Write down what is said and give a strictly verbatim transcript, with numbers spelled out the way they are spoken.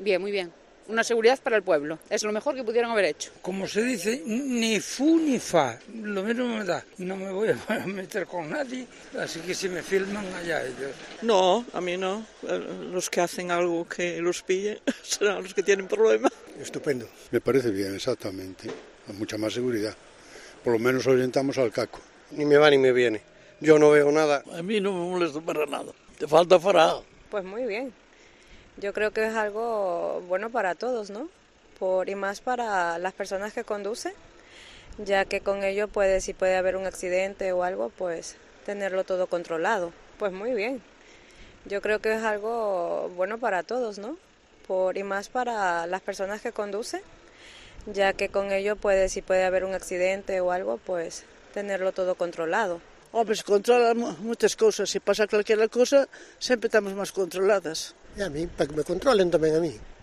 Bien, muy bien. Una seguridad para el pueblo. Es lo mejor que pudieron haber hecho. Como se dice, ni fu ni fa. Lo mismo me da. No me voy a meter con nadie, así que si me filman allá ellos. No, a mí no. Los que hacen algo que los pille serán los que tienen problemas. Estupendo. Me parece bien, exactamente. Mucha más seguridad. Por lo menos orientamos al caco. Ni me va ni me viene. Yo no veo nada. A mí no me molesta para nada. Te falta farado. Pues muy bien. Yo creo que es algo bueno para todos, ¿no? Por, y más para las personas que conducen, ya que con ello puede, si puede haber un accidente o algo, pues tenerlo todo controlado. Pues muy bien. Yo creo que es algo bueno para todos, ¿no? Por, y más para las personas que conducen, ya que con ello puede, si puede haber un accidente o algo, pues tenerlo todo controlado. Hombre, se controlan muchas cosas. Si pasa cualquier cosa, siempre estamos más controladas. E a mí, para que me controlen tamén a mí.